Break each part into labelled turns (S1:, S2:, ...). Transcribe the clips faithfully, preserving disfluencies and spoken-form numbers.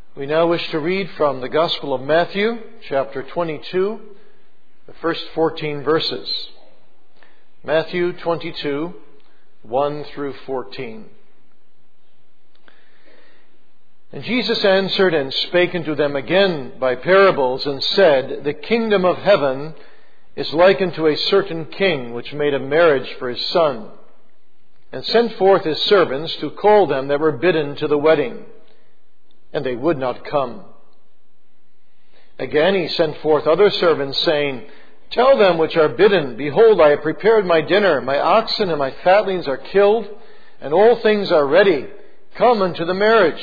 S1: We now wish to read from the Gospel of Matthew, chapter twenty-two, the first fourteen verses. Matthew twenty-two, one through fourteen. And Jesus answered and spake unto them again by parables, and said, The kingdom of heaven is like unto a certain king, which made a marriage for his son, and sent forth his servants to call them that were bidden to the wedding. And they would not come. Again he sent forth other servants, saying, Tell them which are bidden, Behold, I have prepared my dinner, my oxen and my fatlings are killed, and all things are ready. Come unto the marriage.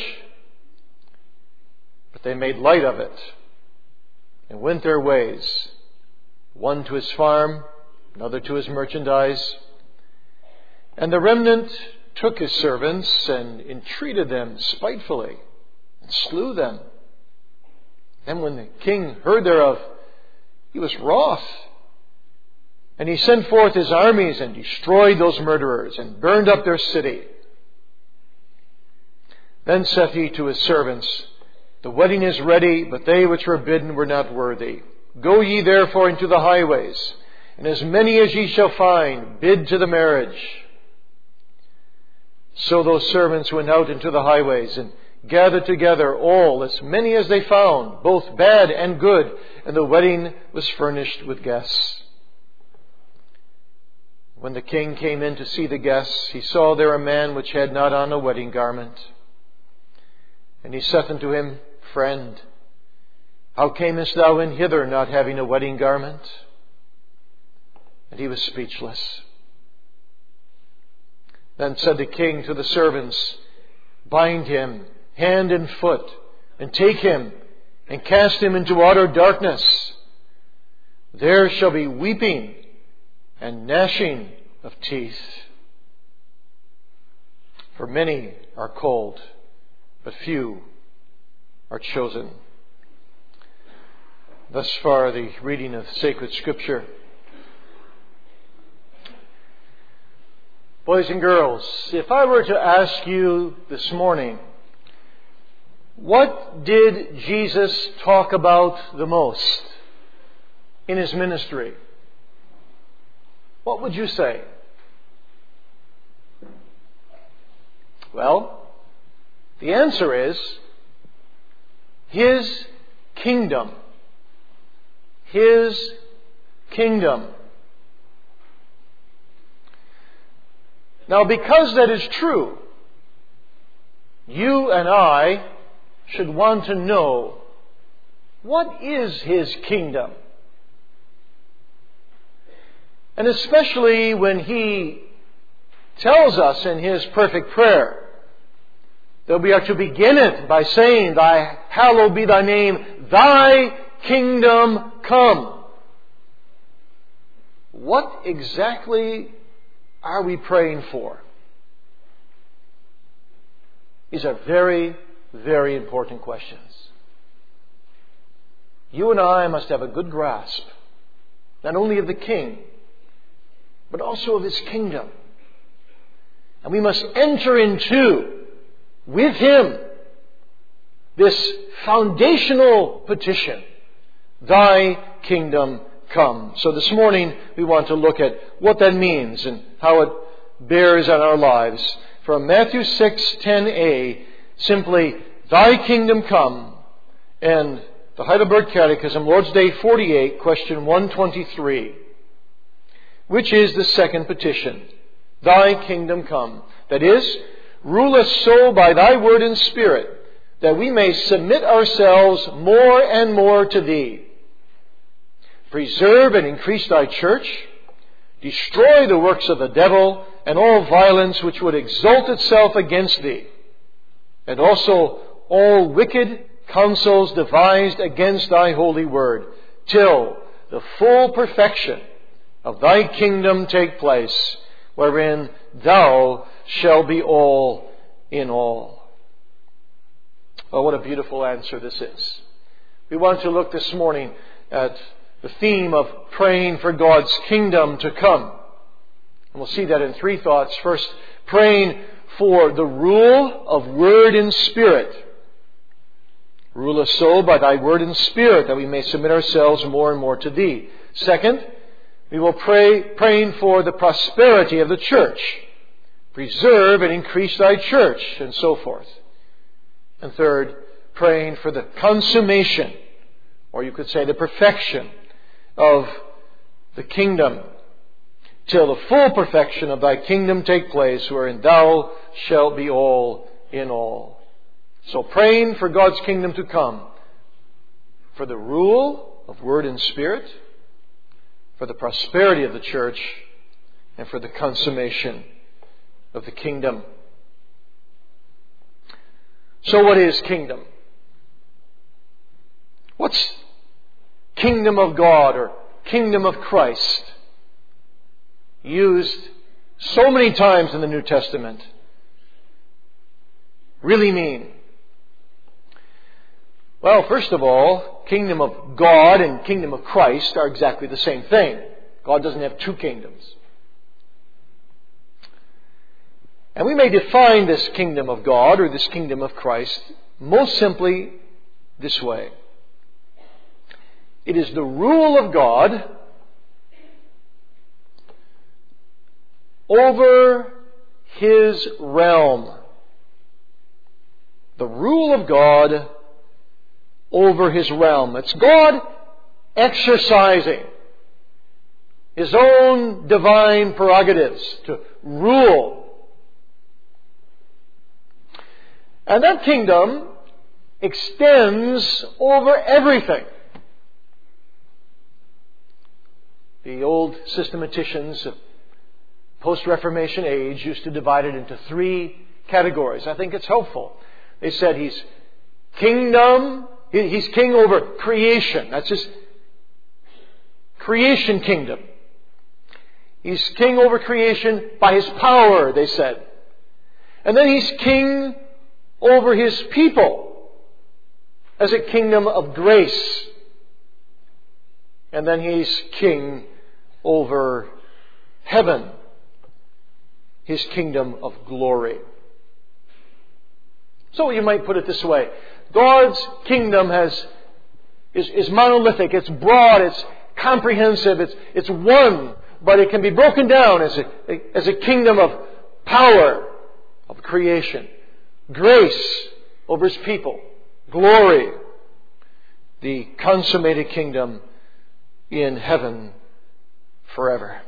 S1: But they made light of it, and went their ways, one to his farm, another to his merchandise. And the remnant took his servants, and entreated them spitefully, and slew them. Then when the king heard thereof, he was wroth. And he sent forth his armies, and destroyed those murderers, and burned up their city. Then saith he to his servants, The wedding is ready, but they which were bidden were not worthy. Go ye therefore into the highways, and as many as ye shall find, bid to the marriage. So those servants went out into the highways, and gathered together all, as many as they found, both bad and good, and the wedding was furnished with guests. When the king came in to see the guests, he saw there a man which had not on a wedding garment. And he saith unto him, Friend, how camest thou in hither, not having a wedding garment? And he was speechless. Then said the king to the servants, Bind him hand and foot, and take him, and cast him into outer darkness. There shall be weeping and gnashing of teeth. For many are called, but few are chosen. Thus far the reading of sacred Scripture. Boys and girls, if I were to ask you this morning, what did Jesus talk about the most in his ministry? What would you say? Well, the answer is His kingdom. His kingdom. Now, because that is true, you and I should want to know, what is His kingdom? And especially when He tells us in His perfect prayer that we are to begin it by saying, Thy hallowed be Thy name, Thy kingdom come. What exactly are we praying for? These are very, very important questions. You and I must have a good grasp, not only of the King, but also of His kingdom. And we must enter into, with Him, this foundational petition, Thy kingdom come. So this morning we want to look at what that means and how it bears on our lives. From Matthew six ten a, simply, Thy kingdom come, and the Heidelberg Catechism, Lord's Day forty-eight, question one twenty-three, which is the second petition, Thy kingdom come. That is, rule us so by Thy word and Spirit, that we may submit ourselves more and more to Thee. Preserve and increase Thy church, destroy the works of the devil, and all violence which would exalt itself against Thee, and also all wicked counsels devised against Thy holy word, till the full perfection of Thy kingdom take place, wherein Thou shalt be all in all. Oh, what a beautiful answer this is. We want to look this morning at the theme of praying for God's kingdom to come. And we'll see that in three thoughts. First, praying for the rule of word and spirit. Rule us so by thy word and spirit, that we may submit ourselves more and more to thee. Second, we will pray, praying for the prosperity of the church. Preserve and increase thy church, and so forth. And third, praying for the consummation, or you could say the perfection, of the kingdom, till the full perfection of thy kingdom take place, wherein thou shalt be all in all. So praying for God's kingdom to come, for the rule of word and spirit, for the prosperity of the church, and for the consummation of the kingdom. So what is kingdom? What's kingdom of God or kingdom of Christ? Used so many times in the New Testament. Really mean? Well, first of all, kingdom of God and kingdom of Christ are exactly the same thing. God doesn't have two kingdoms. And we may define this kingdom of God or this kingdom of Christ most simply this way. It is the rule of God over His realm. The rule of God over His realm. It's God exercising His own divine prerogatives to rule. And that kingdom extends over everything. The old systematicians of post-Reformation age used to divide it into three categories. I think it's helpful. They said He's kingdom, He's king over creation. That's His creation kingdom. He's king over creation by His power, they said. And then He's king over His people as a kingdom of grace. And then He's king over heaven, His kingdom of glory. So you might put it this way. God's kingdom has is, is monolithic, it's broad, it's comprehensive, it's, it's one, but it can be broken down as a, as a kingdom of power, of creation, grace over His people, glory, the consummated kingdom in heaven forever.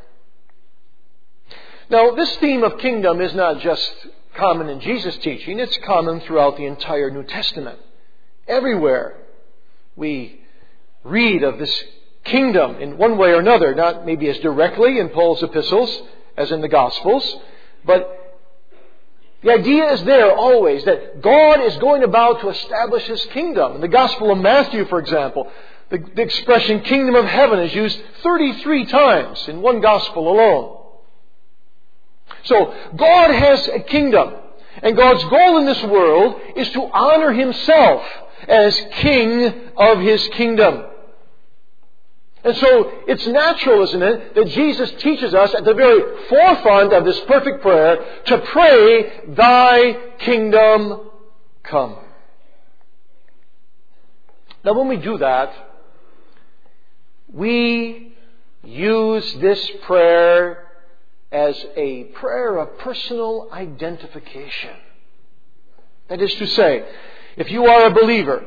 S1: Now, this theme of kingdom is not just common in Jesus' teaching, it's common throughout the entire New Testament. Everywhere we read of this kingdom in one way or another, not maybe as directly in Paul's epistles as in the Gospels, but the idea is there always that God is going about to establish His kingdom. In the Gospel of Matthew, for example, the, the expression kingdom of heaven is used thirty-three times in one Gospel alone. So, God has a kingdom. And God's goal in this world is to honor Himself as King of His kingdom. And so, it's natural, isn't it, that Jesus teaches us at the very forefront of this perfect prayer to pray, Thy kingdom come. Now, when we do that, we use this prayer as a prayer of personal identification. That is to say, if you are a believer,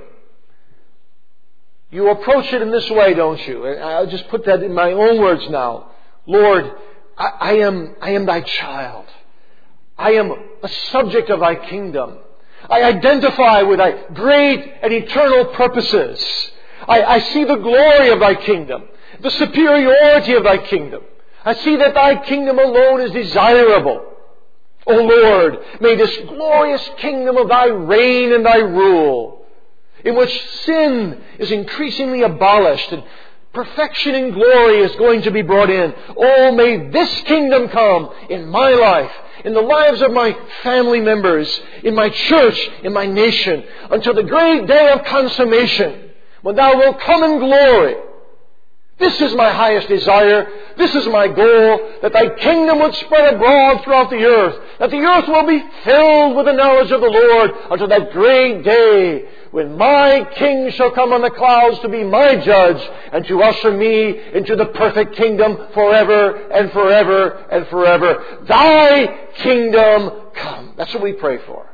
S1: you approach it in this way, don't you? And I'll just put that in my own words now. Lord, I, I am, I am Thy child. I am a subject of Thy kingdom. I identify with Thy great and eternal purposes. I, I see the glory of Thy kingdom, the superiority of Thy kingdom. I see that Thy kingdom alone is desirable. O Lord, may this glorious kingdom of Thy reign and Thy rule, in which sin is increasingly abolished and perfection and glory is going to be brought in. Oh, may this kingdom come in my life, in the lives of my family members, in my church, in my nation, until the great day of consummation, when Thou wilt come in glory. This is my highest desire. This is my goal, that Thy kingdom would spread abroad throughout the earth, that the earth will be filled with the knowledge of the Lord until that great day when my King shall come on the clouds to be my judge and to usher me into the perfect kingdom forever and forever and forever. Thy kingdom come. That's what we pray for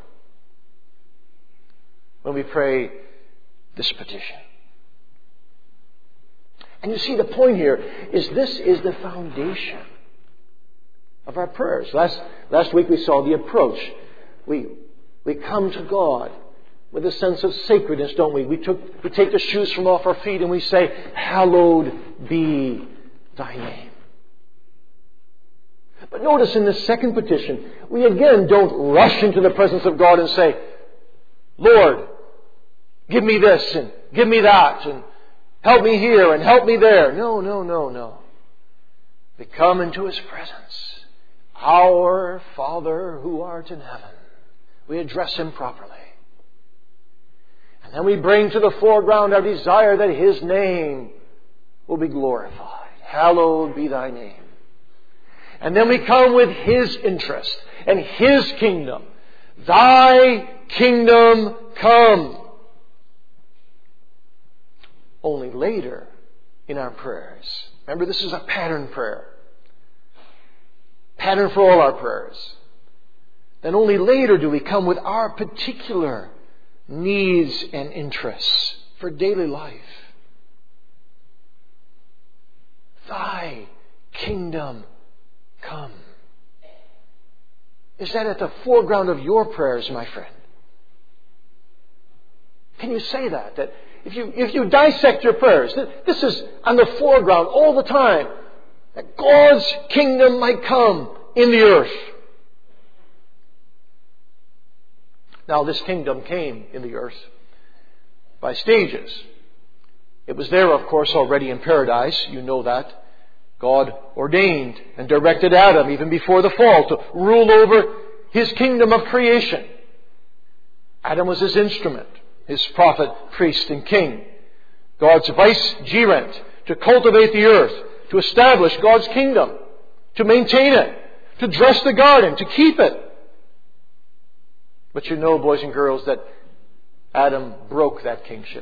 S1: when we pray this petition. And you see, the point here is this is the foundation of our prayers. Last, last week we saw the approach. We, we come to God with a sense of sacredness, don't we? We, took, we take the shoes from off our feet and we say, hallowed be thy name. But notice in this second petition, we again don't rush into the presence of God and say, Lord, give me this and give me that and help me here and help me there. No, no, no, no. We come into His presence. Our Father who art in heaven. We address Him properly. And then we bring to the foreground our desire that His name will be glorified. Hallowed be thy name. And then we come with His interest and His kingdom. Thy kingdom come. Only later in our prayers. Remember, this is a pattern prayer. Pattern for all our prayers. Then only later do we come with our particular needs and interests for daily life. Thy kingdom come. Is that at the foreground of your prayers, my friend? Can you say that? That if you, if you dissect your prayers, this is on the foreground all the time. That God's kingdom might come in the earth. Now, this kingdom came in the earth by stages. It was there, of course, already in paradise. You know that. God ordained and directed Adam, even before the fall, to rule over His kingdom of creation. Adam was His instrument, His prophet, priest, and king. God's vicegerent to cultivate the earth, to establish God's kingdom, to maintain it, to dress the garden, to keep it. But you know, boys and girls, that Adam broke that kingship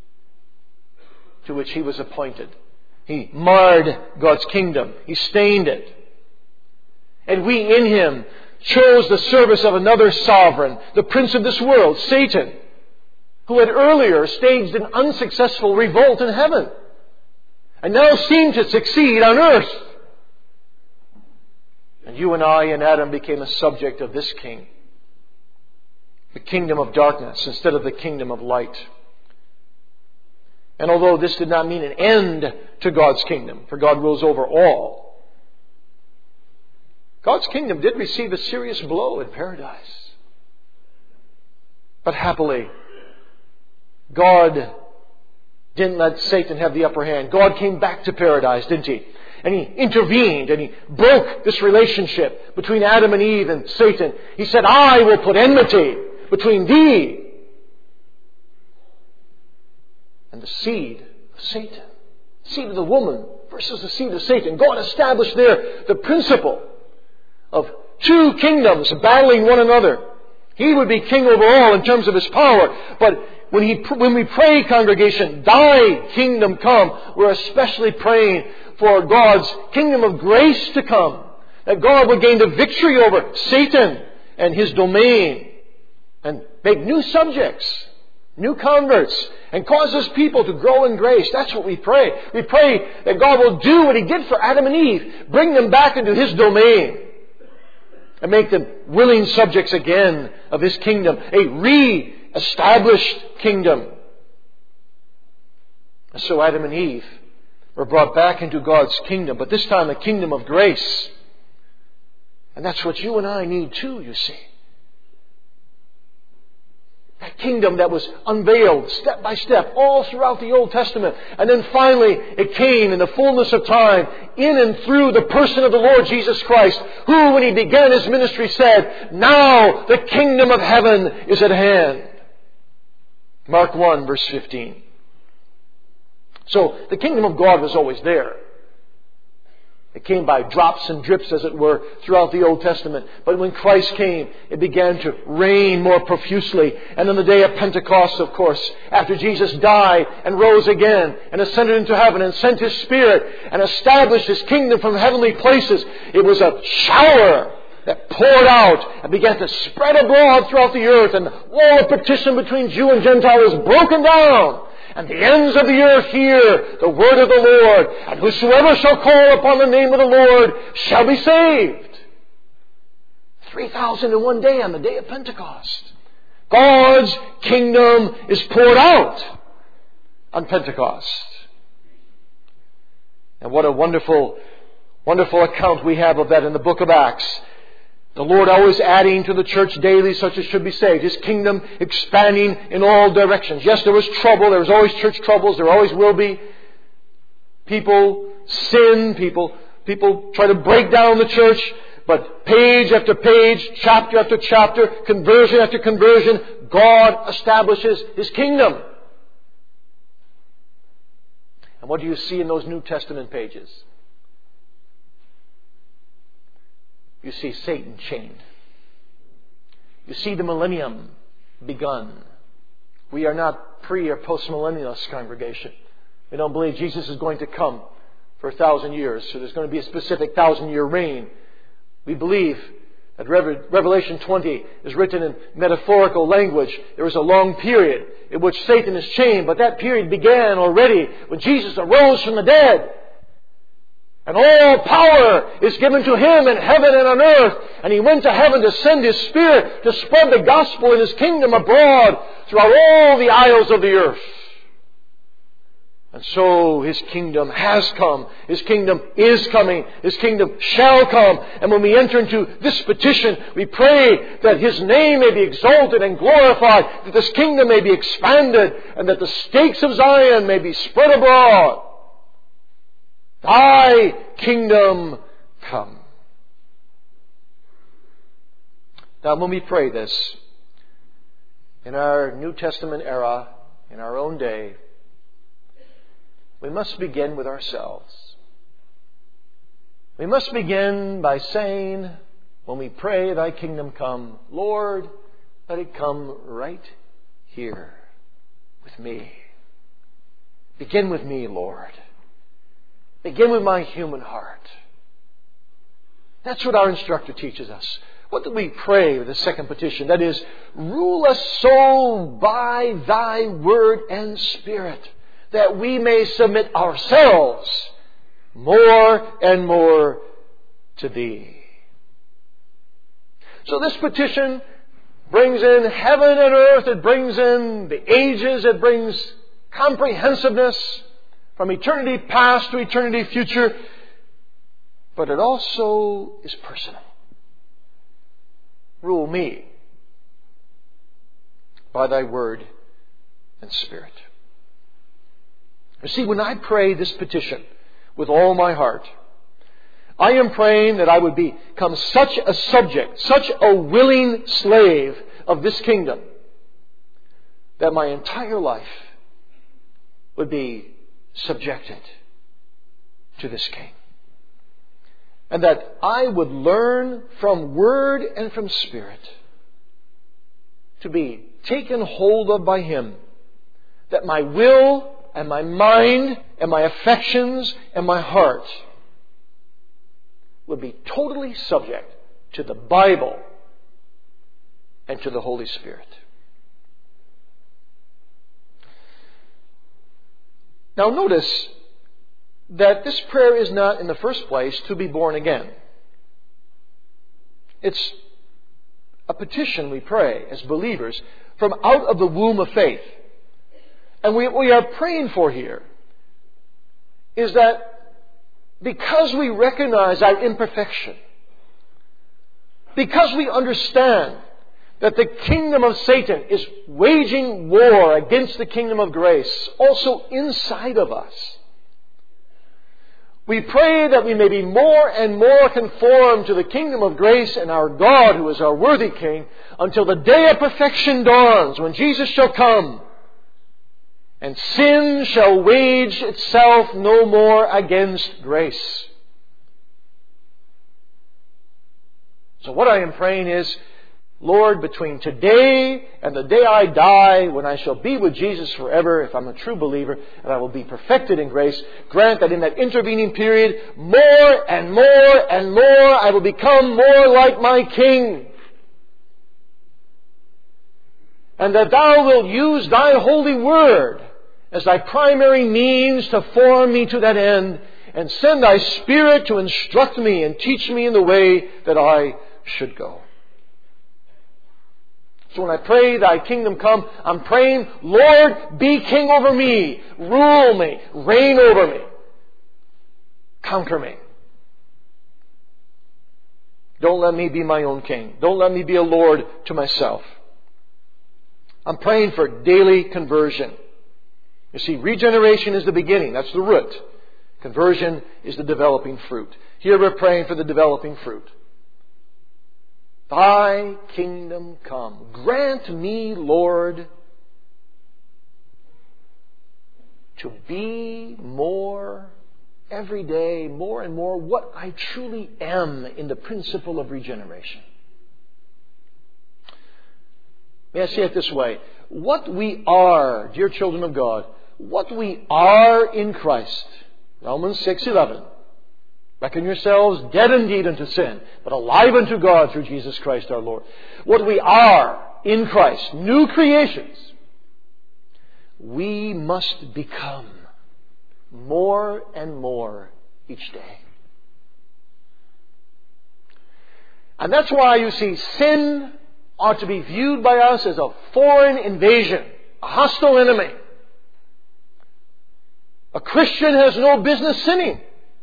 S1: to which he was appointed. He marred God's kingdom. He stained it. And we in him chose the service of another sovereign, the prince of this world, Satan, who had earlier staged an unsuccessful revolt in heaven and now seemed to succeed on earth. And you and I and Adam became a subject of this king, the kingdom of darkness instead of the kingdom of light. And although this did not mean an end to God's kingdom, for God rules over all, God's kingdom did receive a serious blow in paradise. But happily, God didn't let Satan have the upper hand. God came back to paradise, didn't He? And He intervened and He broke this relationship between Adam and Eve and Satan. He said, I will put enmity between thee and the seed of Satan. Seed of the woman versus the seed of Satan. God established there the principle of two kingdoms battling one another. He would be king over all in terms of His power. But when, he, when we pray, congregation, thy kingdom come, we're especially praying for God's kingdom of grace to come. That God would gain the victory over Satan and his domain and make new subjects, new converts, and cause His people to grow in grace. That's what we pray. We pray that God will do what He did for Adam and Eve, bring them back into His domain and make them willing subjects again of His kingdom, a re-established kingdom. And so Adam and Eve were brought back into God's kingdom, but this time a kingdom of grace. And that's what you and I need too, you see. That kingdom that was unveiled step by step all throughout the Old Testament. And then finally it came in the fullness of time in and through the person of the Lord Jesus Christ, who when He began His ministry said, now the kingdom of heaven is at hand. Mark one verse fifteen. So the kingdom of God was always there. It came by drops and drips, as it were, throughout the Old Testament. But when Christ came, it began to rain more profusely. And on the day of Pentecost, of course, after Jesus died and rose again and ascended into heaven and sent His Spirit and established His kingdom from heavenly places, it was a shower that poured out and began to spread abroad throughout the earth. And the wall of partition between Jew and Gentile was broken down. And the ends of the earth hear the word of the Lord. And whosoever shall call upon the name of the Lord shall be saved. three thousand in one day on the day of Pentecost. God's kingdom is poured out on Pentecost. And what a wonderful, wonderful account we have of that in the book of Acts. The Lord always adding to the church daily such as should be saved. His kingdom expanding in all directions. Yes, there was trouble. There was always church troubles. There always will be. People sin. People, people try to break down the church. But page after page, chapter after chapter, conversion after conversion, God establishes His kingdom. And what do you see in those New Testament pages? You see Satan chained. You see the millennium begun. We are not pre- or post-millennialist congregation. We don't believe Jesus is going to come for a thousand years. So there's going to be a specific thousand-year reign. We believe that Revelation twenty is written in metaphorical language. There is a long period in which Satan is chained, but that period began already when Jesus arose from the dead. And all power is given to Him in heaven and on earth. And He went to heaven to send His Spirit to spread the gospel in His kingdom abroad throughout all the isles of the earth. And so His kingdom has come. His kingdom is coming. His kingdom shall come. And when we enter into this petition, we pray that His name may be exalted and glorified, that this kingdom may be expanded, and that the stakes of Zion may be spread abroad. Thy kingdom come. Now, when we pray this, in our New Testament era, in our own day, we must begin with ourselves. We must begin by saying, when we pray, Thy kingdom come, Lord, let it come right here with me. Begin with me, Lord. Begin with my human heart. That's what our instructor teaches us. What do we pray with the second petition? That is, rule us so by Thy word and Spirit, that we may submit ourselves more and more to Thee. So this petition brings in heaven and earth. It brings in the ages. It brings comprehensiveness from eternity past to eternity future. But it also is personal. Rule me by Thy word and Spirit. You see, when I pray this petition with all my heart, I am praying that I would become such a subject, such a willing slave of this kingdom, that my entire life would be subjected to this King. And that I would learn from Word and from Spirit to be taken hold of by Him, that my will and my mind and my affections and my heart would be totally subject to the Bible and to the Holy Spirit. Now notice that this prayer is not, in the first place, to be born again. It's a petition we pray as believers from out of the womb of faith. And what we are praying for here is that because we recognize our imperfection, because we understand that the kingdom of Satan is waging war against the kingdom of grace, also inside of us, we pray that we may be more and more conformed to the kingdom of grace and our God, who is our worthy King, until the day of perfection dawns, when Jesus shall come, and sin shall wage itself no more against grace. So what I am praying is, Lord, between today and the day I die, when I shall be with Jesus forever, if I'm a true believer, and I will be perfected in grace, grant that in that intervening period, more and more and more, I will become more like my King. And that Thou wilt use Thy holy word as Thy primary means to form me to that end, and send Thy Spirit to instruct me and teach me in the way that I should go. So when I pray, Thy kingdom come, I'm praying, Lord, be king over me, rule me, reign over me, conquer me. Don't let me be my own king. Don't let me be a lord to myself. I'm praying for daily conversion. You see, regeneration is the beginning. That's the root. Conversion is the developing fruit. Here we're praying for the developing fruit. Thy kingdom come. Grant me, Lord, to be more every day, more and more, what I truly am in the principle of regeneration. May I say it this way? What we are, dear children of God, what we are in Christ, Romans six eleven. Reckon yourselves dead indeed unto sin, but alive unto God through Jesus Christ our Lord. What we are in Christ, new creations, we must become more and more each day. And that's why you see sin ought to be viewed by us as a foreign invasion, a hostile enemy. A Christian has no business sinning.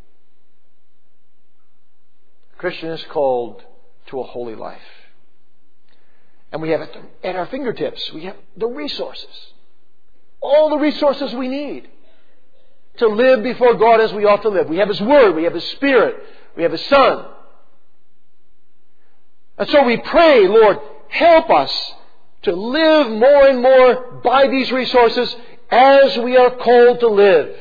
S1: A Christian is called to a holy life. And we have it at our fingertips. We have the resources. All the resources we need to live before God as we ought to live. We have His Word. We have His Spirit. We have His Son. And so we pray, Lord, help us to live more and more by these resources as we are called to live.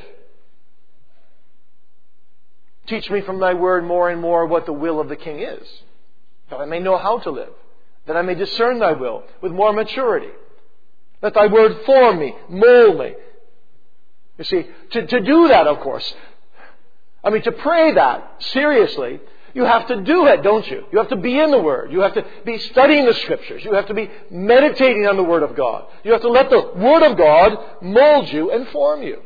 S1: Teach me from Thy Word more and more what the will of the King is, that I may know how to live, that I may discern Thy will with more maturity. Let Thy Word form me, mold me. You see, to, to do that, of course, I mean, to pray that seriously, you have to do it, don't you? You have to be in the Word. You have to be studying the Scriptures. You have to be meditating on the Word of God. You have to let the Word of God mold you and form you.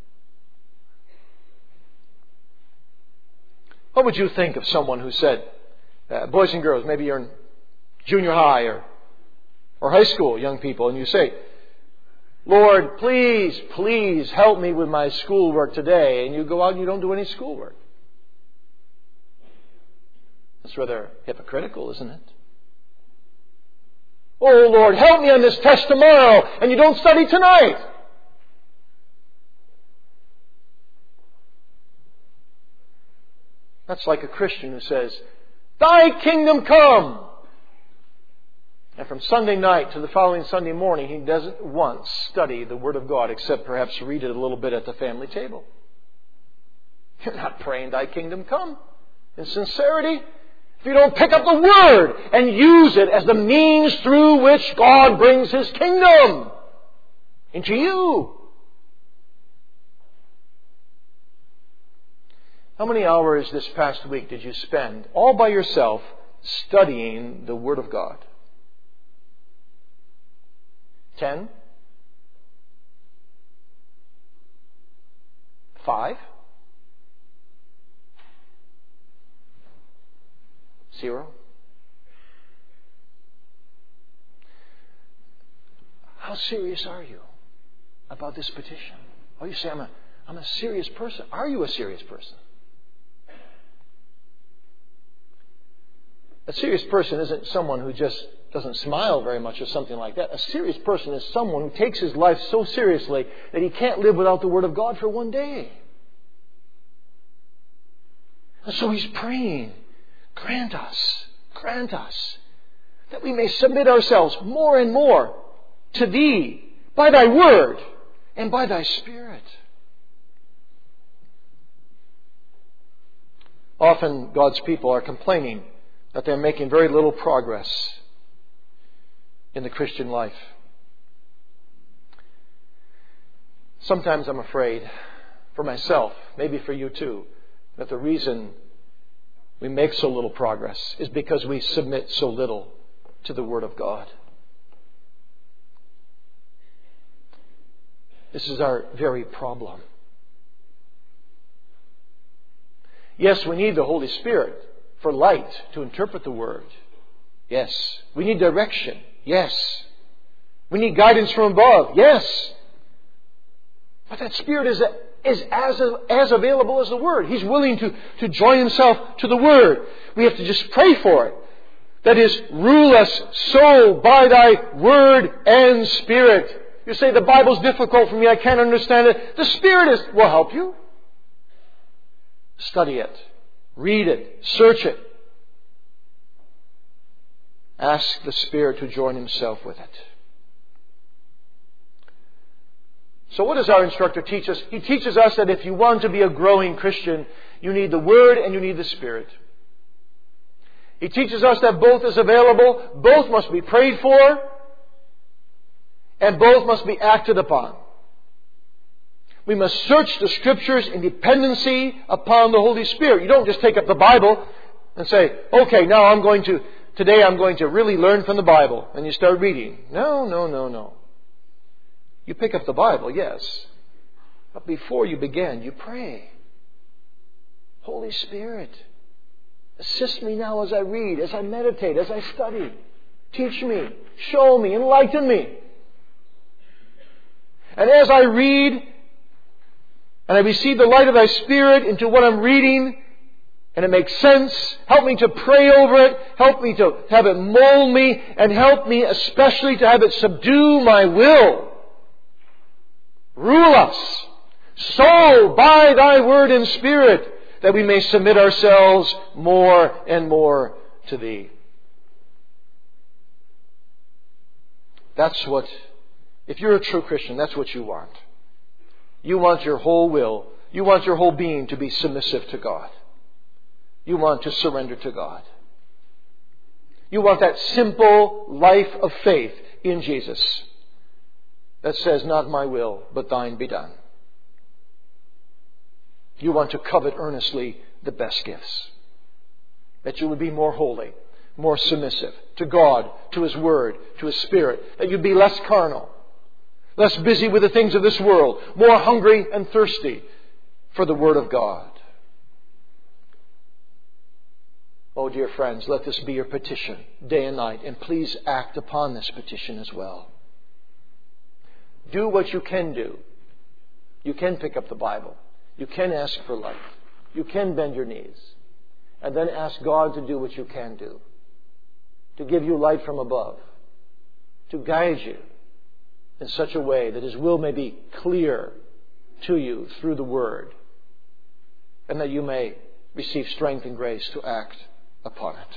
S1: What would you think of someone who said, uh, boys and girls, maybe you're in junior high or, or high school, young people, and you say, Lord, please, please help me with my schoolwork today. And you go out and you don't do any schoolwork. That's rather hypocritical, isn't it? Oh, Lord, help me on this test tomorrow, and you don't study tonight. That's like a Christian who says, Thy kingdom come. And from Sunday night to the following Sunday morning, he doesn't once study the Word of God, except perhaps read it a little bit at the family table. You're not praying Thy kingdom come in sincerity. If you don't pick up the Word and use it as the means through which God brings His kingdom into you. How many hours this past week did you spend all by yourself studying the Word of God? Ten? Five? Zero? How serious are you about this petition? Oh, you say, I'm a, I'm a serious person. Are you a serious person? A serious person isn't someone who just doesn't smile very much or something like that. A serious person is someone who takes his life so seriously that he can't live without the Word of God for one day. And so he's praying, grant us, grant us, that we may submit ourselves more and more to Thee by Thy Word and by Thy Spirit. Often God's people are complaining that they're making very little progress in the Christian life. Sometimes I'm afraid, for myself, maybe for you too, that the reason we make so little progress is because we submit so little to the Word of God. This is our very problem. Yes, we need the Holy Spirit for light to interpret the Word. Yes. We need direction. Yes. We need guidance from above. Yes. But that Spirit is, is as, as available as the Word. He's willing to, to join Himself to the Word. We have to just pray for it. That is, rule us so by Thy Word and Spirit. You say, the Bible's difficult for me, I can't understand it. The Spirit is, will help you. Study it. Read it. Search it. Ask the Spirit to join Himself with it. So what does our instructor teach us? He teaches us that if you want to be a growing Christian, you need the Word and you need the Spirit. He teaches us that both is available, both must be prayed for, and both must be acted upon. We must search the Scriptures in dependency upon the Holy Spirit. You don't just take up the Bible and say, okay, now I'm going to, today I'm going to really learn from the Bible. And you start reading. No, no, no, no. You pick up the Bible, yes. But before you begin, you pray. Holy Spirit, assist me now as I read, as I meditate, as I study. Teach me, show me, enlighten me. And as I read, and I receive the light of Thy Spirit into what I'm reading, and it makes sense, help me to pray over it, help me to have it mold me, and help me especially to have it subdue my will. Rule us so by Thy Word and Spirit that we may submit ourselves more and more to Thee. That's what, if you're a true Christian, that's what you want. You want your whole will, you want your whole being to be submissive to God. You want to surrender to God. You want that simple life of faith in Jesus that says, not my will, but Thine be done. You want to covet earnestly the best gifts. That you would be more holy, more submissive to God, to His Word, to His Spirit. That you'd be less carnal, less busy with the things of this world, more hungry and thirsty for the Word of God. Oh, dear friends, let this be your petition day and night, and please act upon this petition as well. Do what you can do. You can pick up the Bible. You can ask for light. You can bend your knees. And then ask God to do what you can do. To give you light from above. To guide you in such a way that His will may be clear to you through the Word. And that you may receive strength and grace to act upon it.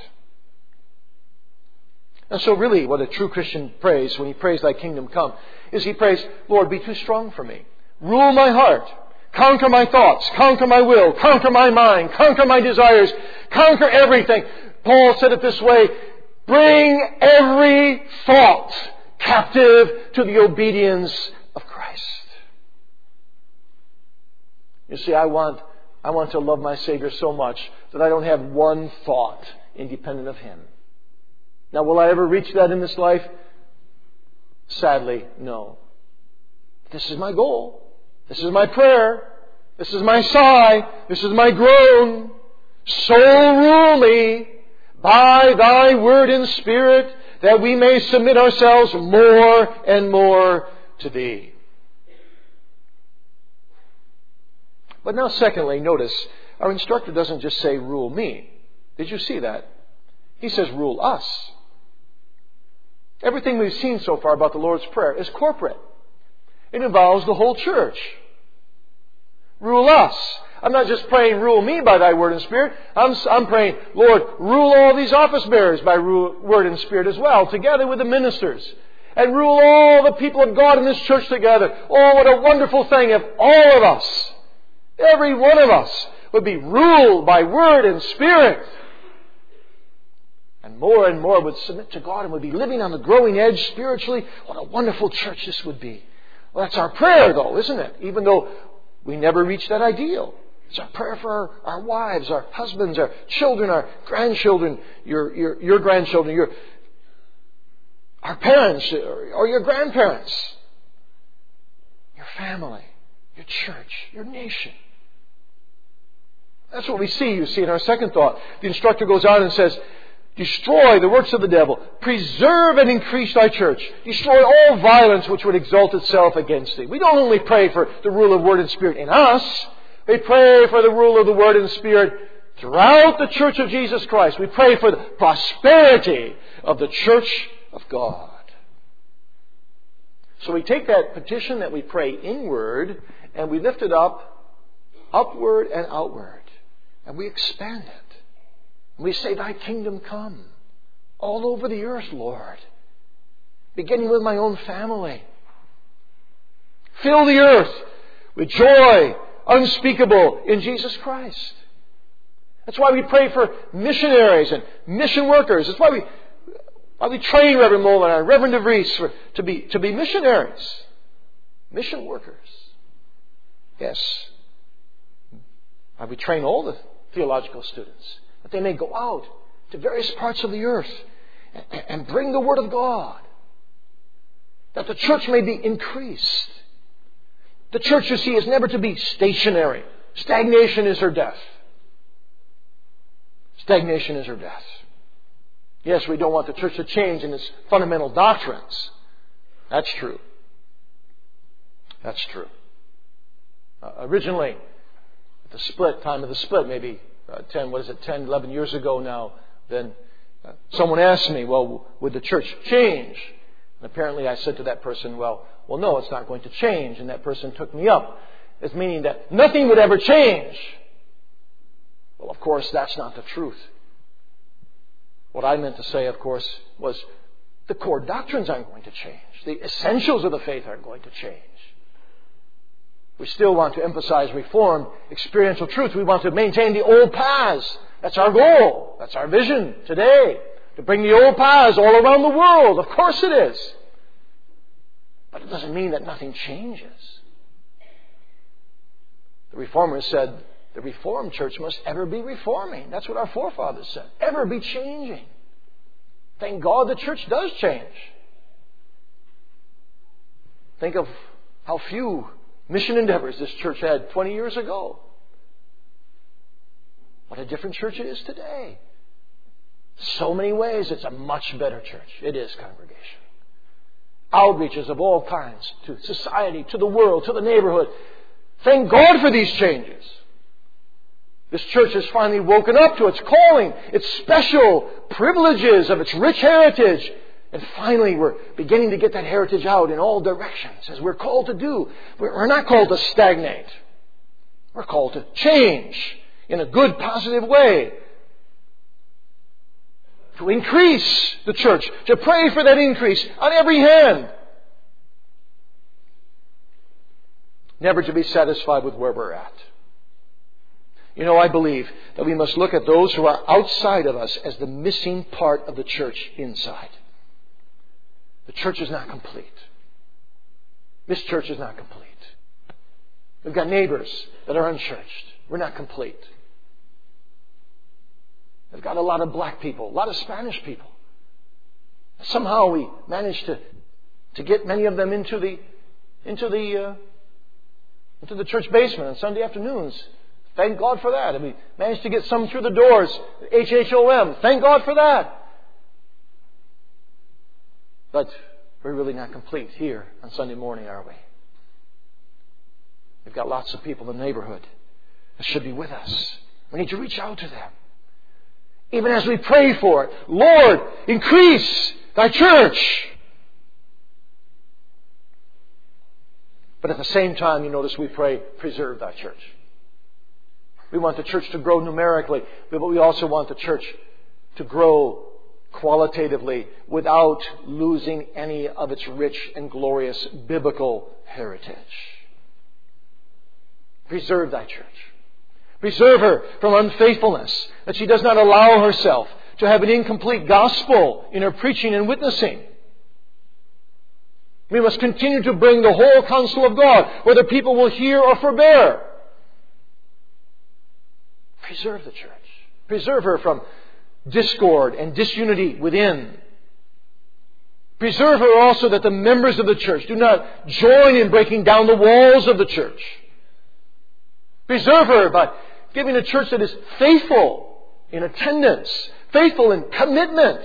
S1: And so really what a true Christian prays when he prays Thy kingdom come is he prays, Lord, be too strong for me. Rule my heart. Conquer my thoughts. Conquer my will. Conquer my mind. Conquer my desires. Conquer everything. Paul said it this way, bring every thought captive to the obedience of Christ. You see, I want, I want to love my Savior so much that I don't have one thought independent of Him. Now, will I ever reach that in this life? Sadly, no. This is my goal. This is my prayer. This is my sigh. This is my groan. So rule me by Thy Word and Spirit that we may submit ourselves more and more to Thee. But now secondly, notice, our instructor doesn't just say, rule me. Did you see that? He says, rule us. Everything we've seen so far about the Lord's Prayer is corporate. It involves the whole church. Rule us. I'm not just praying, rule me by Thy Word and Spirit. I'm, I'm praying, Lord, rule all these office bearers by rule, Word and Spirit as well, together with the ministers. And rule all the people of God in this church together. Oh, what a wonderful thing if all of us, every one of us, would be ruled by Word and Spirit. and more and more would submit to God and would be living on the growing edge spiritually, what a wonderful church this would be. Well, that's our prayer, though, isn't it? Even though we never reach that ideal. It's our prayer for our, our wives, our husbands, our children, our grandchildren, your, your, your grandchildren, your, our parents, or, or your grandparents, your family, your church, your nation. That's what we see, you see, in our second thought. The instructor goes on and says, destroy the works of the devil. Preserve and increase thy church. Destroy all violence which would exalt itself against thee. We don't only pray for the rule of word and spirit in us. We pray for the rule of the word and spirit throughout the church of Jesus Christ. We pray for the prosperity of the church of God. So we take that petition that we pray inward and we lift it up, upward and outward. And we expand it. We say, thy kingdom come all over the earth, Lord. Beginning with my own family. Fill the earth with joy unspeakable in Jesus Christ. That's why we pray for missionaries and mission workers. That's why we, why we train Reverend Mola and Reverend DeVries for, to be, to be missionaries. Mission workers. Yes. Why we train all the theological students, that they may go out to various parts of the earth and bring the Word of God. That the church may be increased. The church, you see, is never to be stationary. Stagnation is her death. Stagnation is her death. Yes, we don't want the church to change in its fundamental doctrines. That's true. That's true. Uh, originally, the split, time of the split, maybe uh, ten, what is it, ten, eleven years ago now, then uh, someone asked me, well, would the church change? And apparently I said to that person, well, well, no, it's not going to change. And that person took me up as meaning that nothing would ever change. Well, of course, that's not the truth. What I meant to say, of course, was the core doctrines aren't going to change. The essentials of the faith aren't going to change. We still want to emphasize Reformed experiential truth. We want to maintain the old paths. That's our goal. That's our vision today. To bring the old paths all around the world. Of course it is. But it doesn't mean that nothing changes. The Reformers said the Reformed church must ever be reforming. That's what our forefathers said. Ever be changing. Thank God the church does change. Think of how few mission endeavors this church had twenty years ago. What a different church it is today. So many ways, it's a much better church. It is, congregation. Outreaches of all kinds to society, to the world, to the neighborhood. Thank God for these changes. This church has finally woken up to its calling, its special privileges of its rich heritage. And finally, we're beginning to get that heritage out in all directions, as we're called to do. We're not called to stagnate. We're called to change in a good, positive way. To increase the church. To pray for that increase on every hand. Never to be satisfied with where we're at. You know, I believe that we must look at those who are outside of us as the missing part of the church inside. The church is not complete. This church is not complete. We've got neighbors that are unchurched. We're not complete. We've got a lot of black people, a lot of Spanish people. Somehow we managed to, to get many of them into the into the uh, into the church basement on Sunday afternoons. Thank God for that. And we managed to get some through the doors, H H O M. Thank God for that. But we're really not complete here on Sunday morning, are we? We've got lots of people in the neighborhood that should be with us. We need to reach out to them. Even as we pray for it. Lord, increase thy church. But at the same time, you notice we pray, preserve thy church. We want the church to grow numerically, but we also want the church to grow qualitatively without losing any of its rich and glorious biblical heritage. Preserve thy church. Preserve her from unfaithfulness, that she does not allow herself to have an incomplete gospel in our preaching and witnessing. We must continue to bring the whole counsel of God, whether people will hear or forbear. Preserve the church. Preserve her from discord and disunity within. Preserve her also that the members of the church do not join in breaking down the walls of the church. Preserve her by giving a church that is faithful in attendance, faithful in commitment.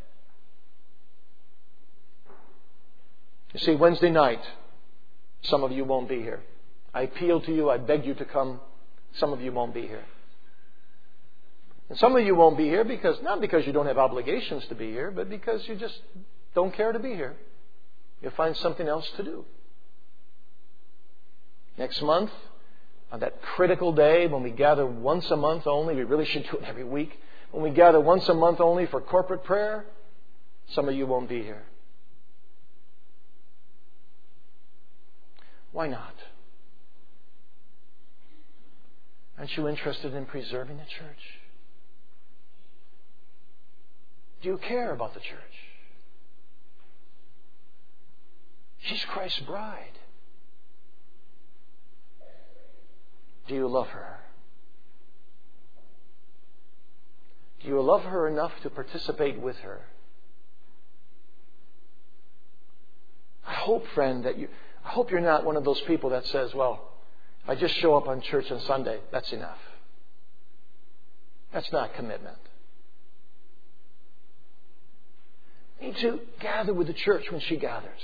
S1: You see, Wednesday night, some of you won't be here. I appeal to you, I beg you to come. Some of you won't be here. And some of you won't be here because, not because you don't have obligations to be here, but because you just don't care to be here. You'll find something else to do. Next month, on that critical day when we gather once a month only, we really should do it every week. When we gather once a month only for corporate prayer, some of you won't be here. Why not? Aren't you interested in preserving the church? Do you care about the church? She's Christ's bride. Do you love her? Do you love her enough to participate with her? I hope, friend, that you, I hope you're not one of those people that says, well, if I just show up on church on Sunday, that's enough. That's not commitment. We need to gather with the church when she gathers.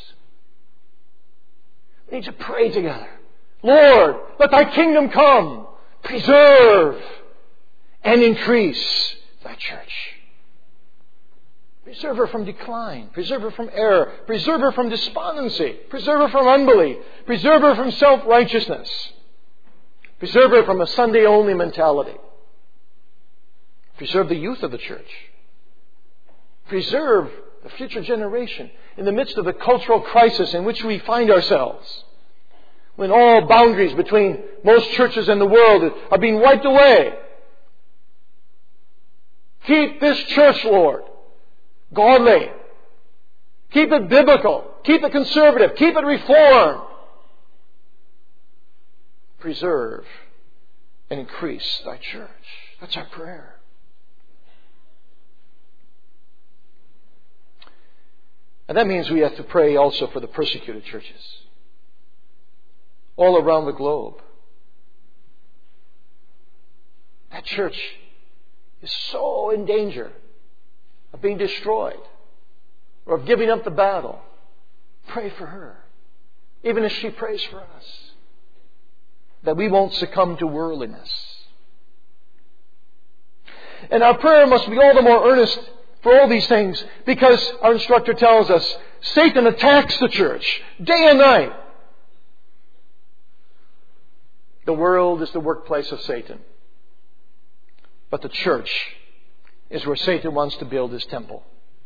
S1: We need to pray together. Lord, let thy kingdom come. Preserve and increase thy church. Preserve her from decline. Preserve her from error. Preserve her from despondency. Preserve her from unbelief. Preserve her from self-righteousness. Preserve her from a Sunday-only mentality. Preserve the youth of the church. Preserve the future generation in the midst of the cultural crisis in which we find ourselves. When all boundaries between most churches and the world are being wiped away. Keep this church, Lord, godly. Keep it biblical. Keep it conservative. Keep it reformed. Preserve and increase thy church. That's our prayer. And that means we have to pray also for the persecuted churches all around the globe. That church is so in danger of being destroyed or of giving up the battle. Pray for her, even as she prays for us, that we won't succumb to worldliness. And our prayer must be all the more earnest for all these things because our instructor tells us Satan attacks the church day and night. The world is the workplace of Satan. But the church is where Satan wants to build his temple.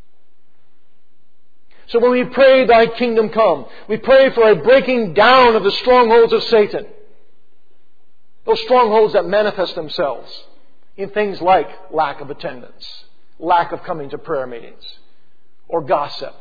S1: So when we pray, thy kingdom come, we pray for a breaking down of the strongholds of Satan. Those strongholds that manifest themselves in things like lack of attendance, lack of coming to prayer meetings, or gossip,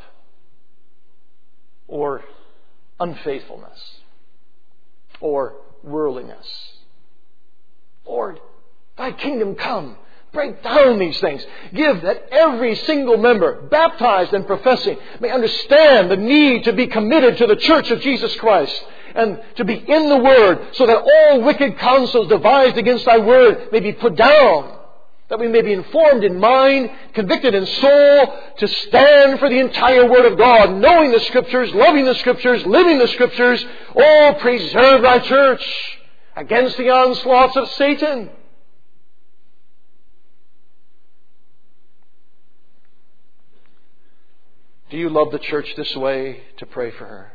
S1: or unfaithfulness, or worldliness. Lord, thy kingdom come. Break down these things. Give that every single member, baptized and professing, may understand the need to be committed to the church of Jesus Christ and to be in the Word so that all wicked counsels devised against thy Word may be put down. That we may be informed in mind, convicted in soul, to stand for the entire Word of God, knowing the Scriptures, loving the Scriptures, living the Scriptures. Oh, preserve thy church against the onslaughts of Satan. Do you love the church this way to pray for her?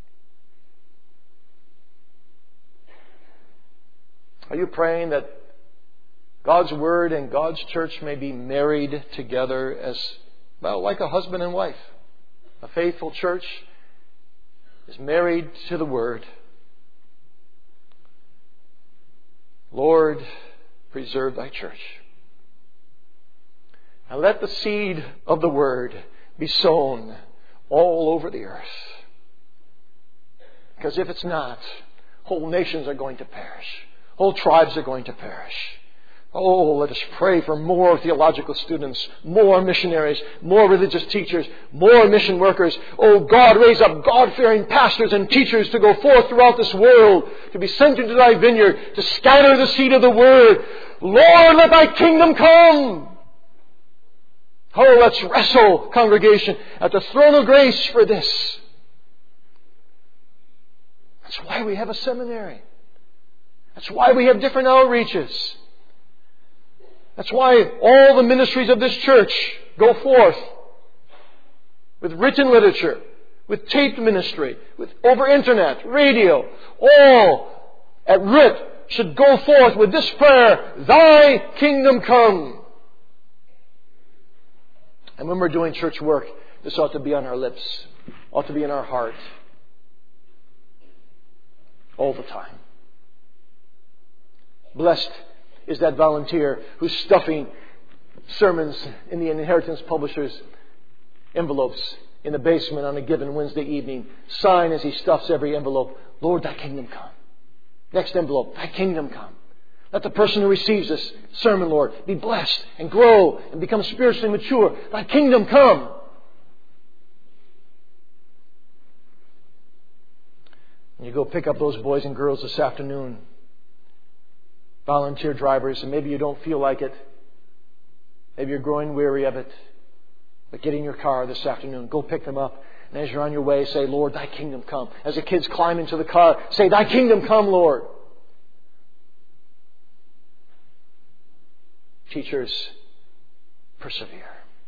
S1: Are you praying that God's Word and God's church may be married together as, well, like a husband and wife? A faithful church is married to the Word. Lord, preserve thy church. And let the seed of the Word be sown all over the earth. Because if it's not, whole nations are going to perish. Whole tribes are going to perish. Oh, let us pray for more theological students, more missionaries, more religious teachers, more mission workers. Oh God, raise up God-fearing pastors and teachers to go forth throughout this world, to be sent into Thy vineyard, to scatter the seed of the Word. Lord, let Thy kingdom come. Oh, let's wrestle, congregation, at the throne of grace for this. That's why we have a seminary. That's why we have different outreaches. That's why all the ministries of this church go forth with written literature, with taped ministry, with over internet, radio. All at R I T should go forth with this prayer, Thy kingdom come. And when we're doing church work, this ought to be on our lips, ought to be in our heart, all the time. Blessed is that volunteer who's stuffing sermons in the Inheritance Publishers envelopes in the basement on a given Wednesday evening. Sign as he stuffs every envelope, Lord, Thy kingdom come. Next envelope, Thy kingdom come. Let the person who receives this sermon, Lord, be blessed and grow and become spiritually mature. Thy kingdom come. And you go pick up those boys and girls this afternoon, volunteer drivers, and maybe you don't feel like it. Maybe you're growing weary of it. But get in your car this afternoon. Go pick them up. And as you're on your way, say, Lord, Thy kingdom come. As the kids climb into the car, say, Thy kingdom come, Lord. Teachers, persevere.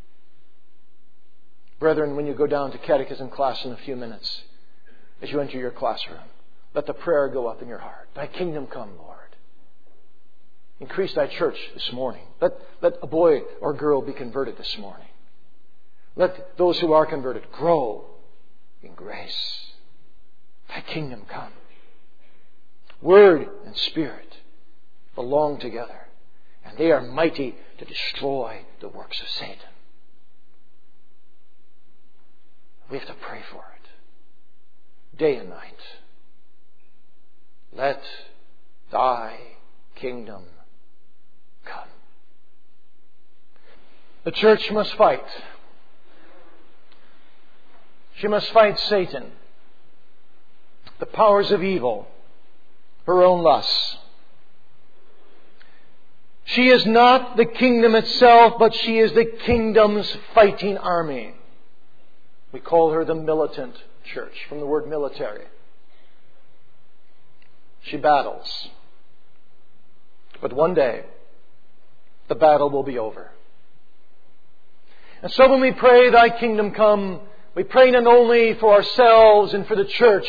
S1: Brethren, when you go down to catechism class in a few minutes, as you enter your classroom, let the prayer go up in your heart. Thy kingdom come, Lord. Increase Thy church this morning. Let, let a boy or girl be converted this morning. Let those who are converted grow in grace. Thy kingdom come. Word and Spirit belong together, and they are mighty to destroy the works of Satan. We have to pray for it, day and night. Let Thy kingdom come. The church must fight. She must fight Satan, the powers of evil, her own lusts. She is not the kingdom itself, but she is the kingdom's fighting army. We call her the militant church, from the word military. She battles. But one day, the battle will be over. And so when we pray, Thy kingdom come, we pray not only for ourselves and for the church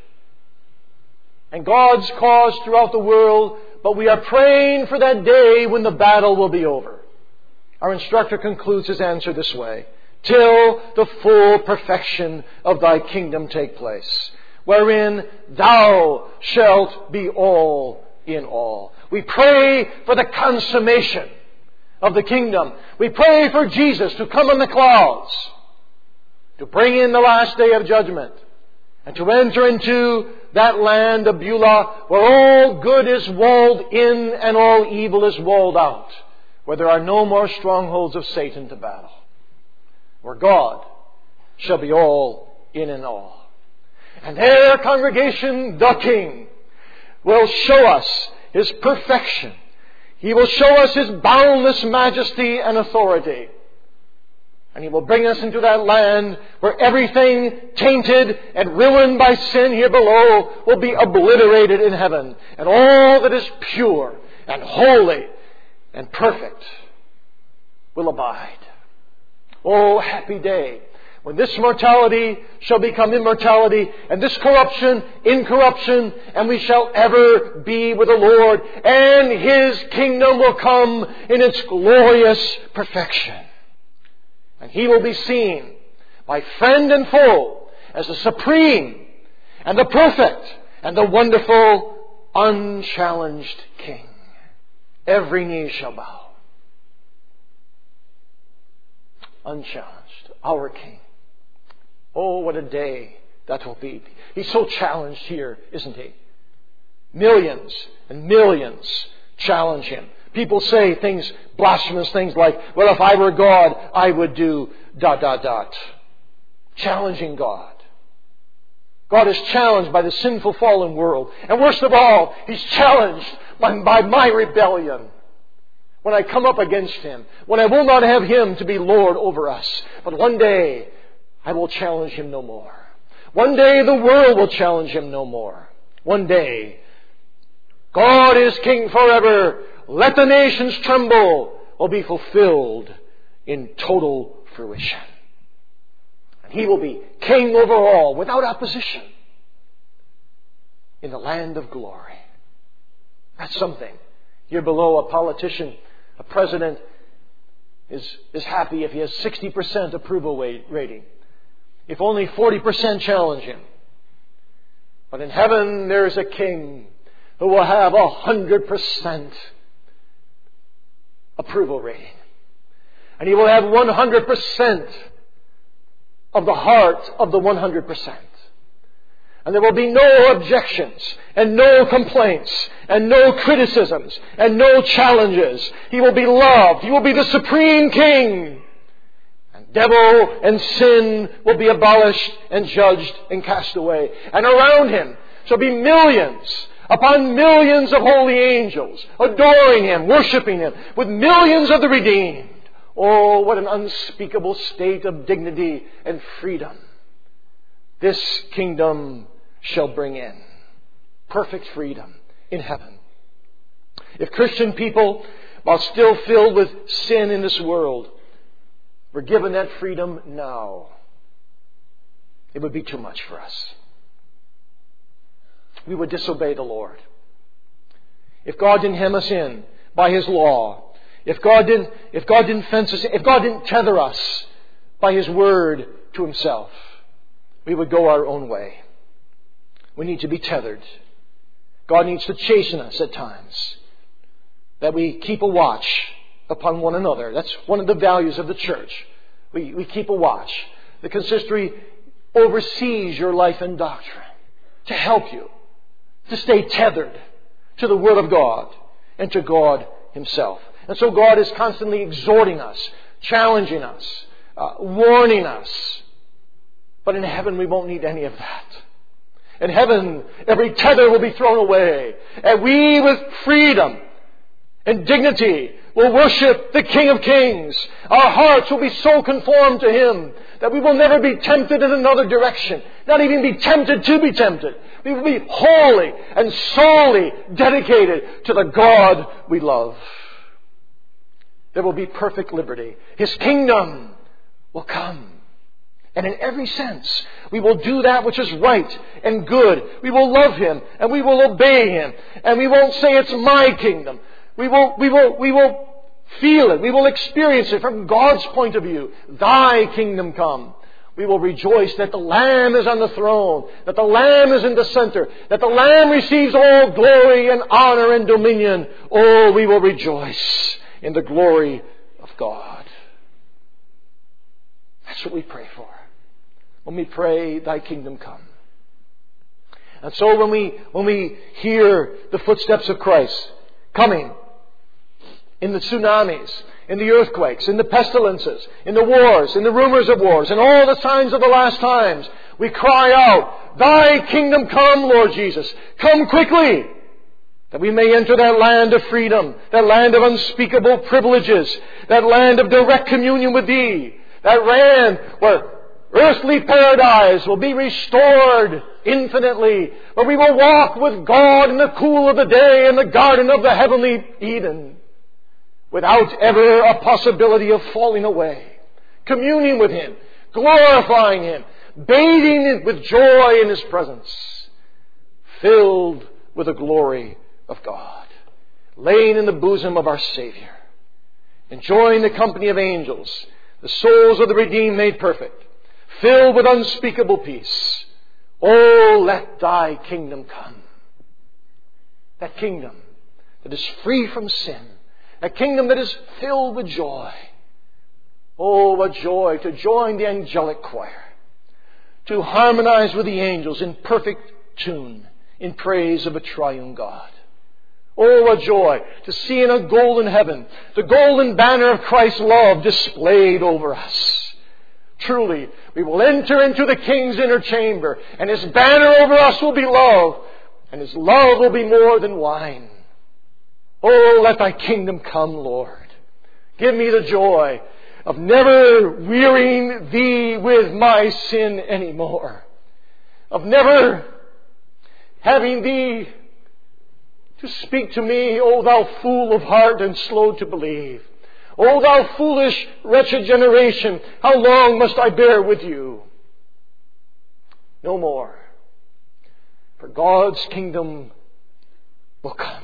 S1: and God's cause throughout the world, but we are praying for that day when the battle will be over. Our instructor concludes his answer this way: till the full perfection of Thy kingdom take place, wherein Thou shalt be all in all. We pray for the consummation of the kingdom. We pray for Jesus to come on the clouds, to bring in the last day of judgment, and to enter into that land of Beulah where all good is walled in and all evil is walled out, where there are no more strongholds of Satan to battle, where God shall be all in and all. And there, congregation, the King will show us His perfection. He will show us His boundless majesty and authority. And He will bring us into that land where everything tainted and ruined by sin here below will be obliterated in heaven. And all that is pure and holy and perfect will abide. Oh, happy day when this mortality shall become immortality, and this corruption incorruption, and we shall ever be with the Lord, and His kingdom will come in its glorious perfection. And He will be seen by friend and foe as the supreme and the perfect and the wonderful, unchallenged King. Every knee shall bow. unchallenged. Our King. Oh, what a day that will be. He's so challenged here, isn't he? Millions and millions challenge him. People say things, blasphemous things like, well, if I were God, I would do dot, dot, dot. Challenging God. God is challenged by the sinful fallen world. And worst of all, He's challenged by, by my rebellion. When I come up against Him. When I will not have Him to be Lord over us. But one day, I will challenge Him no more. One day, the world will challenge Him no more. One day, God is King forever. Let the nations tremble. Will be fulfilled in total fruition. And He will be King over all without opposition in the land of glory. That's something. Here below, a politician, a president is, is happy if he has sixty percent approval rating. If only forty percent challenge him. But in heaven there is a King who will have a hundred percent approval rating. And He will have one hundred percent of the heart of the one hundred percent. And there will be no objections and no complaints and no criticisms and no challenges. He will be loved. He will be the supreme King. And devil and sin will be abolished and judged and cast away. And around Him shall be millions upon millions of holy angels adoring Him, worshiping Him, with millions of the redeemed. Oh, what an unspeakable state of dignity and freedom this kingdom shall bring in. Perfect freedom in heaven. If Christian people, while still filled with sin in this world, were given that freedom now, it would be too much for us. We would disobey the Lord. If God didn't hem us in by His law, if God didn't, if God didn't fence us in, if God didn't tether us by His word to Himself, we would go our own way. We need to be tethered. God needs to chasten us at times. That we keep a watch upon one another. That's one of the values of the church. We, we keep a watch. The consistory oversees your life and doctrine to help you to stay tethered to the Word of God and to God Himself. And so God is constantly exhorting us, challenging us, uh, warning us. But in heaven we won't need any of that. In heaven, every tether will be thrown away. And we with freedom and dignity will worship the King of Kings. Our hearts will be so conformed to Him that we will never be tempted in another direction. Not even be tempted to be tempted. We will be wholly and solely dedicated to the God we love. There will be perfect liberty. His kingdom will come. And in every sense, we will do that which is right and good. We will love Him and we will obey Him. And we won't say it's my kingdom. We will, we will, we will feel it. We will experience it from God's point of view. Thy kingdom come. We will rejoice that the Lamb is on the throne, that the Lamb is in the center, that the Lamb receives all glory and honor and dominion. Oh, we will rejoice in the glory of God. That's what we pray for. When we pray, Thy kingdom come. And so when we, when we hear the footsteps of Christ coming in the tsunamis, in the earthquakes, in the pestilences, in the wars, in the rumors of wars, and all the signs of the last times, we cry out, Thy kingdom come, Lord Jesus. Come quickly, that we may enter that land of freedom, that land of unspeakable privileges, that land of direct communion with Thee, that land where earthly paradise will be restored infinitely, where we will walk with God in the cool of the day in the garden of the heavenly Eden, without ever a possibility of falling away, communing with Him, glorifying Him, bathing with joy in His presence, filled with the glory of God, laying in the bosom of our Savior, enjoying the company of angels, the souls of the redeemed made perfect, filled with unspeakable peace. Oh, let Thy kingdom come. That kingdom that is free from sin. A kingdom that is filled with joy. Oh, what joy to join the angelic choir, to harmonize with the angels in perfect tune in praise of a triune God. Oh, what joy to see in a golden heaven the golden banner of Christ's love displayed over us. Truly, we will enter into the King's inner chamber, and His banner over us will be love, and His love will be more than wine. Oh, let Thy kingdom come, Lord. Give me the joy of never wearying Thee with my sin anymore, of never having Thee to speak to me, O thou fool of heart and slow to believe. O thou foolish, wretched generation, how long must I bear with you? No more. For God's kingdom will come.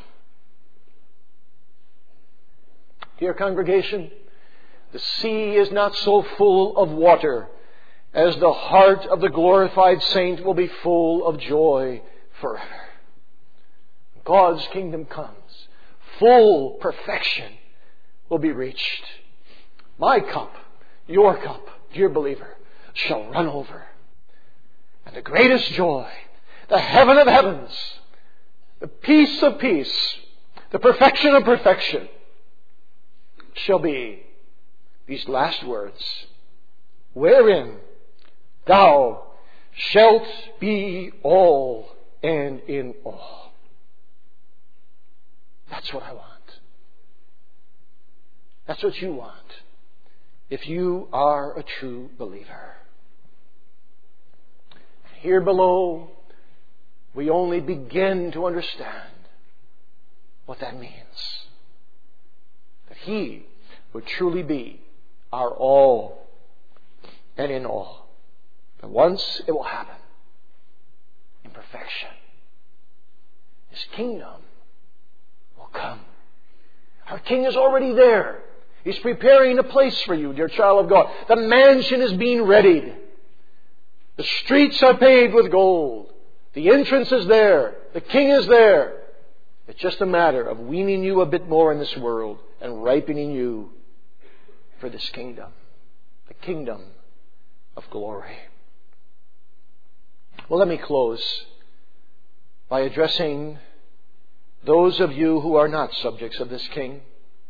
S1: Dear congregation, the sea is not so full of water as the heart of the glorified saint will be full of joy forever. God's kingdom comes. Full perfection will be reached. My cup, your cup, dear believer, shall run over. And the greatest joy, the heaven of heavens, the peace of peace, the perfection of perfection, shall be these last words, wherein thou shalt be all and in all. That's what I want. That's what you want if you are a true believer. Here below, we only begin to understand what that means. That He would truly be our all and in all. But once it will happen in perfection, His kingdom will come. Our King is already there. He's preparing a place for you, dear child of God. The mansion is being readied. The streets are paved with gold. The entrance is there. The King is there. It's just a matter of weaning you a bit more in this world and ripening you for this kingdom. The kingdom of glory. Well, let me close by addressing those of you who are not subjects of this King.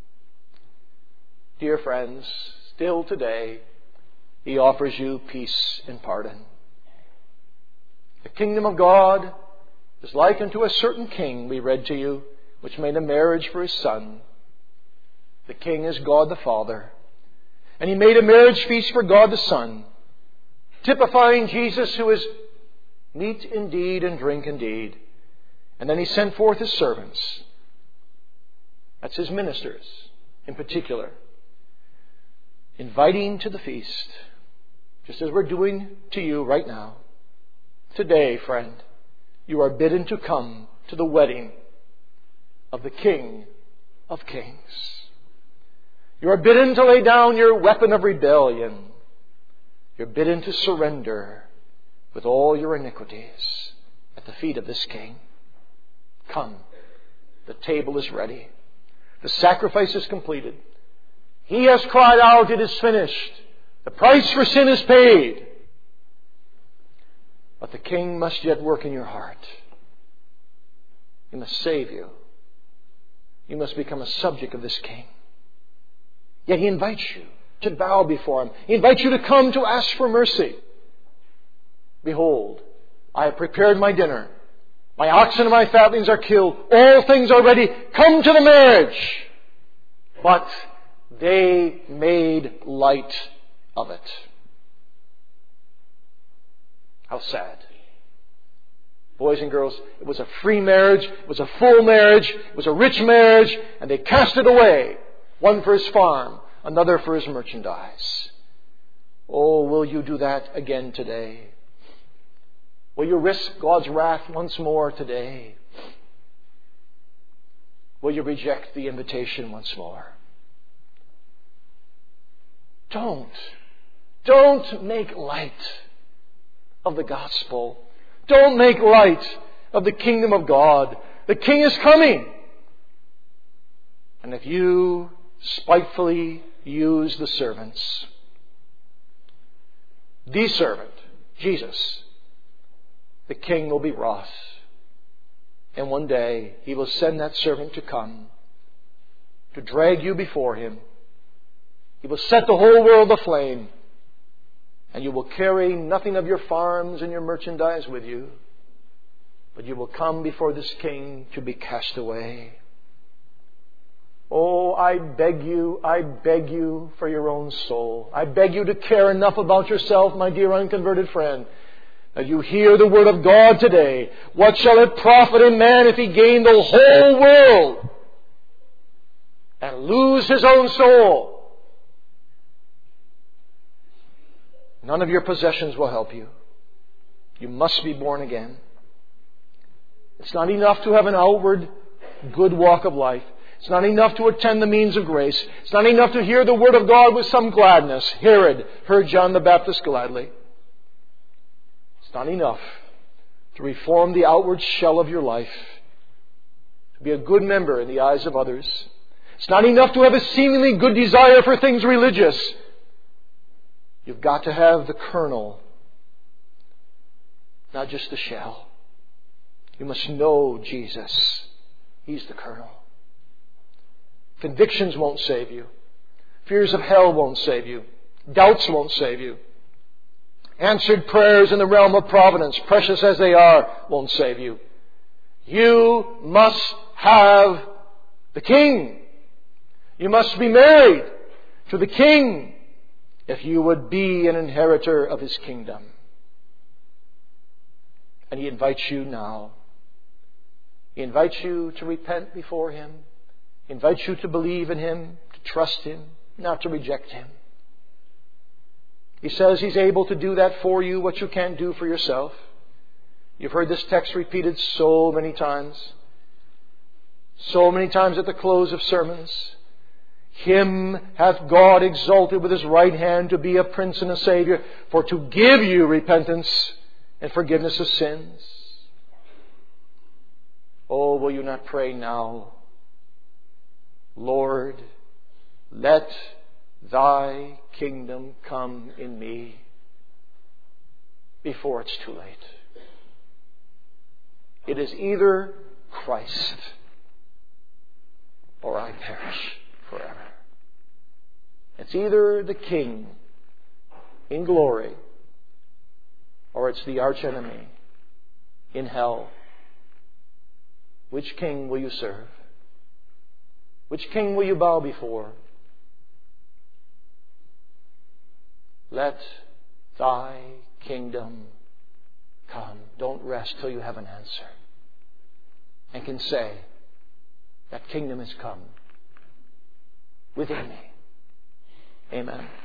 S1: Dear friends, still today, He offers you peace and pardon. The kingdom of God is like unto a certain king, we read to you, which made a marriage for his son. The king is God the Father. And he made a marriage feast for God the Son, typifying Jesus, who is meat indeed and drink indeed. And then he sent forth his servants. That's his ministers in particular, inviting to the feast, just as we're doing to you right now. Today, friend, you are bidden to come to the wedding of the King of Kings. You are bidden to lay down your weapon of rebellion. You're bidden to surrender with all your iniquities at the feet of this King. Come. The table is ready. The sacrifice is completed. He has cried out, it is finished. The price for sin is paid. But the King must yet work in your heart. He must save you. You must become a subject of this King. Yet He invites you to bow before Him. He invites you to come to ask for mercy. Behold, I have prepared my dinner. My oxen and my fatlings are killed. All things are ready. Come to the marriage. But they made light of it. How sad. Boys and girls, it was a free marriage. It was a full marriage. It was a rich marriage. And they cast it away. One for his farm, another for his merchandise. Oh, will you do that again today? Will you risk God's wrath once more today? Will you reject the invitation once more? Don't. Don't make light of the gospel. Don't make light of the kingdom of God. The King is coming. And if you spitefully use the servants. The servant, Jesus, the King, will be wroth. And one day He will send that servant to come, to drag you before Him. He will set the whole world aflame, and you will carry nothing of your farms and your merchandise with you, but you will come before this King to be cast away. Oh, I beg you, I beg you for your own soul. I beg you to care enough about yourself, my dear unconverted friend, that you hear the word of God today. What shall it profit a man if he gain the whole world and lose his own soul? None of your possessions will help you. You must be born again. It's not enough to have an outward good walk of life. It's not enough to attend the means of grace. It's not enough to hear the word of God with some gladness. Herod heard John the Baptist gladly. It's not enough to reform the outward shell of your life, to be a good member in the eyes of others. It's not enough to have a seemingly good desire for things religious. You've got to have the kernel, not just the shell. You must know Jesus. He's the kernel. Convictions won't save you. Fears of hell won't save you. Doubts won't save you. Answered prayers in the realm of providence, precious as they are, won't save you. You must have the King. You must be married to the King if you would be an inheritor of His kingdom. And He invites you now. He invites you to repent before Him. He invites you to believe in Him, to trust Him, not to reject Him. He says He's able to do that for you, what you can't do for yourself. You've heard this text repeated so many times. So many times at the close of sermons. Him hath God exalted with His right hand to be a Prince and a Savior, for to give you repentance and forgiveness of sins. Oh, will you not pray now? Lord, let Thy kingdom come in me before it's too late. It is either Christ or I perish forever. It's either the King in glory or it's the archenemy in hell. Which king will you serve? Which king will you bow before? Let Thy kingdom come. Don't rest till you have an answer. And can say, that kingdom has come within me. Amen.